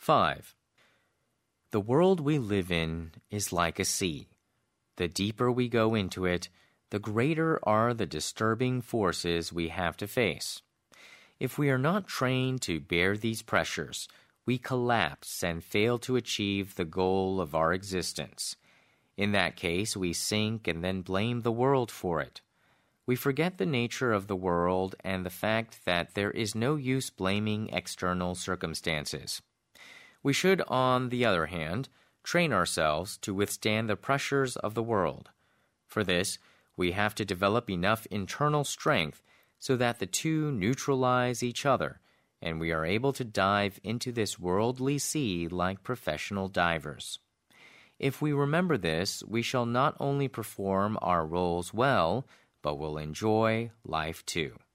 5. The world we live in is like a sea. The deeper we go into it, the greater are the disturbing forces we have to face. If we are not trained to bear these pressures, we collapse and fail to achieve the goal of our existence. In that case, we sink and then blame the world for it. We forget the nature of the world and the fact that there is no use blaming external circumstances. We should, on the other hand, train ourselves to withstand the pressures of the world. For this, we have to develop enough internal strength so that the two neutralize each other, and we are able to dive into this worldly sea like professional divers. If we remember this, we shall not only perform our roles well, but will enjoy life too.